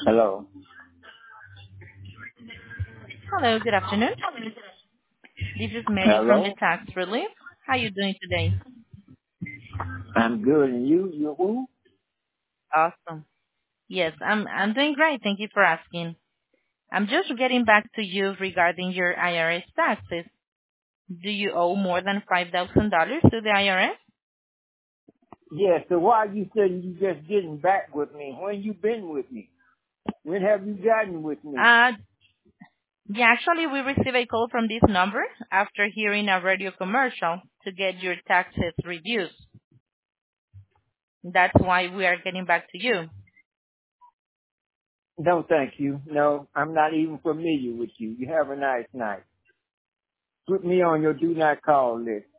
Hello. Hello, good afternoon. This is Mary from the Hello. Tax Relief. How are you doing today? I'm good. And you? You who? Awesome. Yes, I'm doing great. Thank you for asking. I'm just getting back to you regarding your IRS taxes. Do you owe more than $5,000 to the IRS? Yeah. So why you saying you just getting back with me? When you been with me? When have you gotten with me? Uh, yeah, actually we received a call from this number after hearing a radio commercial to get your taxes reduced. That's why we are getting back to you. No, thank you. No, I'm not even familiar with you. You have a nice night. Put me on your do not call list.